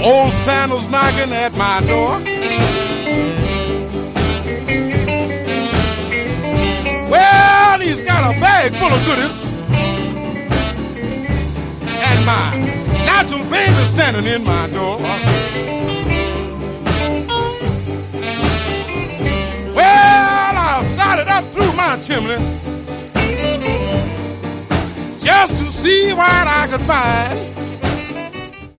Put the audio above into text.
Old Santa's knocking at my door. Well, he's got a bag full of goodies, and my natural baby's standing in my door. Well, I started up through my chimney just to see what I could find.